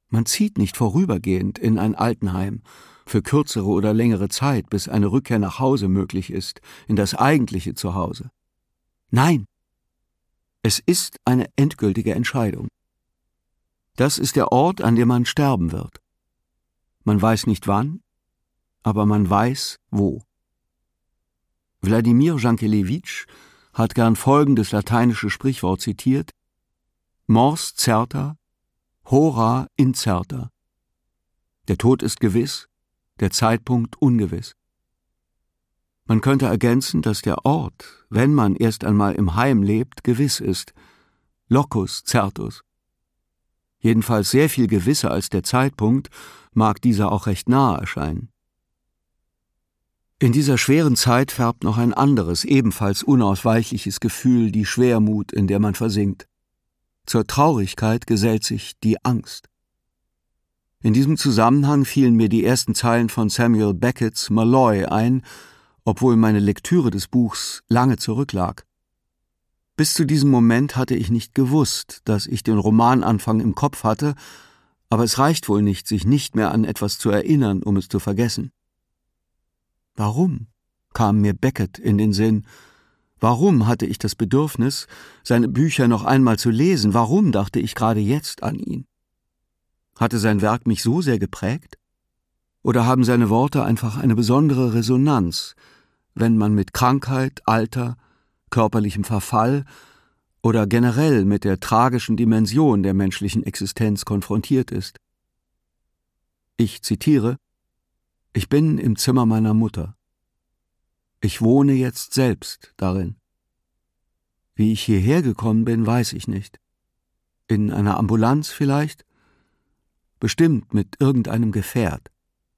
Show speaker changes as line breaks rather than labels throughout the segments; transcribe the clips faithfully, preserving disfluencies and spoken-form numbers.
Man zieht nicht vorübergehend in ein Altenheim, für kürzere oder längere Zeit, bis eine Rückkehr nach Hause möglich ist, in das eigentliche Zuhause. Nein, es ist eine endgültige Entscheidung. Das ist der Ort, an dem man sterben wird. Man weiß nicht wann, aber man weiß wo. Wladimir Jankelewitsch hat gern folgendes lateinische Sprichwort zitiert: Mors certa, hora incerta. Der Tod ist gewiss, der Zeitpunkt ungewiss. Man könnte ergänzen, dass der Ort, wenn man erst einmal im Heim lebt, gewiss ist. Locus certus. Jedenfalls sehr viel gewisser als der Zeitpunkt, mag dieser auch recht nahe erscheinen. In dieser schweren Zeit färbt noch ein anderes, ebenfalls unausweichliches Gefühl die Schwermut, in der man versinkt. Zur Traurigkeit gesellt sich die Angst. In diesem Zusammenhang fielen mir die ersten Zeilen von Samuel Beckett's Malloy ein, obwohl meine Lektüre des Buchs lange zurücklag. Bis zu diesem Moment hatte ich nicht gewusst, dass ich den Romananfang im Kopf hatte, aber es reicht wohl nicht, sich nicht mehr an etwas zu erinnern, um es zu vergessen. Warum kam mir Beckett in den Sinn? Warum hatte ich das Bedürfnis, seine Bücher noch einmal zu lesen? Warum dachte ich gerade jetzt an ihn? Hatte sein Werk mich so sehr geprägt? Oder haben seine Worte einfach eine besondere Resonanz, wenn man mit Krankheit, Alter, körperlichem Verfall oder generell mit der tragischen Dimension der menschlichen Existenz konfrontiert ist? Ich zitiere: Ich bin im Zimmer meiner Mutter. Ich wohne jetzt selbst darin. Wie ich hierher gekommen bin, weiß ich nicht. In einer Ambulanz vielleicht? Bestimmt mit irgendeinem Gefährt.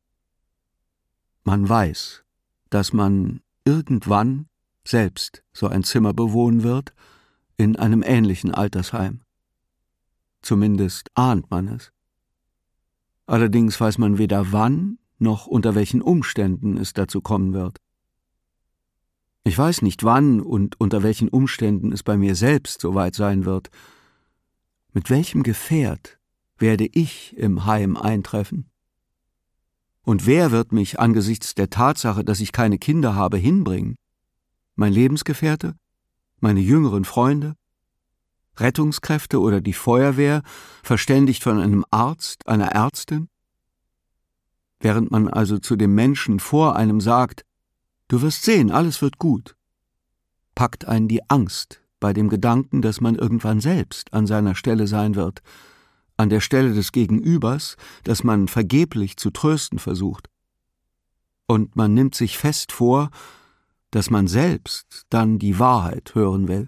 Man weiß, dass man irgendwann selbst so ein Zimmer bewohnen wird, in einem ähnlichen Altersheim. Zumindest ahnt man es. Allerdings weiß man weder wann, noch unter welchen Umständen es dazu kommen wird. Ich weiß nicht wann und unter welchen Umständen es bei mir selbst soweit sein wird. Mit welchem Gefährt werde ich im Heim eintreffen? Und wer wird mich angesichts der Tatsache, dass ich keine Kinder habe, hinbringen? Mein Lebensgefährte? Meine jüngeren Freunde? Rettungskräfte oder die Feuerwehr, verständigt von einem Arzt, einer Ärztin? Während man also zu dem Menschen vor einem sagt, du wirst sehen, alles wird gut, packt einen die Angst bei dem Gedanken, dass man irgendwann selbst an seiner Stelle sein wird, an der Stelle des Gegenübers, das man vergeblich zu trösten versucht. Und man nimmt sich fest vor, dass man selbst dann die Wahrheit hören will.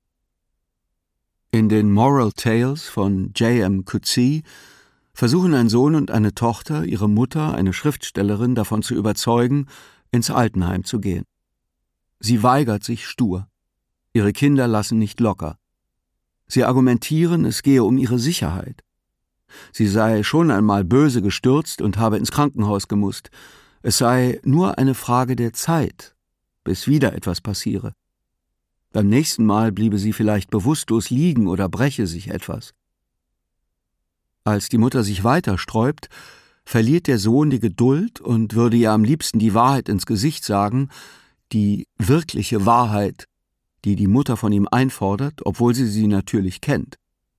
In den Moral Tales von J M Coetzee versuchen ein Sohn und eine Tochter, ihre Mutter, eine Schriftstellerin, davon zu überzeugen, ins Altenheim zu gehen. Sie weigert sich stur. Ihre Kinder lassen nicht locker. Sie argumentieren, es gehe um ihre Sicherheit. Sie sei schon einmal böse gestürzt und habe ins Krankenhaus gemusst. Es sei nur eine Frage der Zeit, bis wieder etwas passiere. Beim nächsten Mal bliebe sie vielleicht bewusstlos liegen oder breche sich etwas. Als die Mutter sich weiter sträubt, verliert der Sohn die Geduld und würde ihr am liebsten die Wahrheit ins Gesicht sagen, die wirkliche Wahrheit, die die Mutter von ihm einfordert, obwohl sie sie natürlich kennt.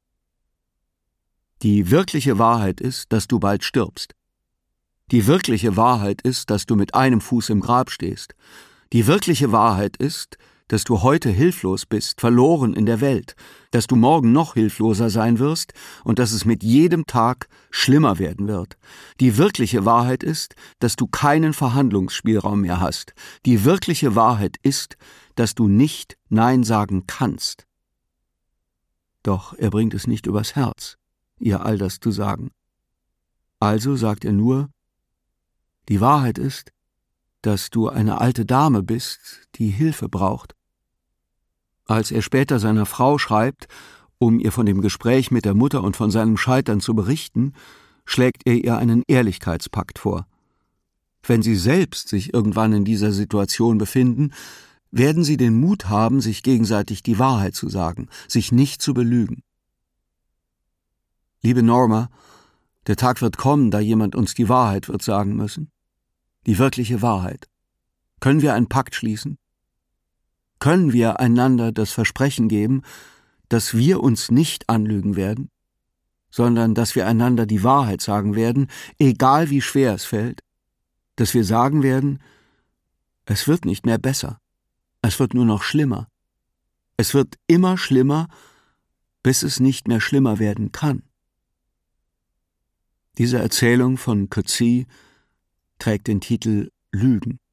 Die wirkliche Wahrheit ist, dass du bald stirbst. Die wirkliche Wahrheit ist, dass du mit einem Fuß im Grab stehst. Die wirkliche Wahrheit ist, dass du heute hilflos bist, verloren in der Welt, dass du morgen noch hilfloser sein wirst und dass es mit jedem Tag schlimmer werden wird. Die wirkliche Wahrheit ist, dass du keinen Verhandlungsspielraum mehr hast. Die wirkliche Wahrheit ist, dass du nicht Nein sagen kannst. Doch er bringt es nicht übers Herz, ihr all das zu sagen. Also sagt er nur, die Wahrheit ist, dass du eine alte Dame bist, die Hilfe braucht. Als er später seiner Frau schreibt, um ihr von dem Gespräch mit der Mutter und von seinem Scheitern zu berichten, schlägt er ihr einen Ehrlichkeitspakt vor. Wenn sie selbst sich irgendwann in dieser Situation befinden, werden sie den Mut haben, sich gegenseitig die Wahrheit zu sagen, sich nicht zu belügen. Liebe Norma, Der Tag wird kommen, da jemand uns die Wahrheit wird sagen müssen. Die wirkliche Wahrheit. Können wir einen Pakt schließen? Können wir einander das Versprechen geben, dass wir uns nicht anlügen werden, sondern dass wir einander die Wahrheit sagen werden, egal wie schwer es fällt, dass wir sagen werden, es wird nicht mehr besser, es wird nur noch schlimmer. Es wird immer schlimmer, bis es nicht mehr schlimmer werden kann. Diese Erzählung von Coetzee trägt den Titel Lügen.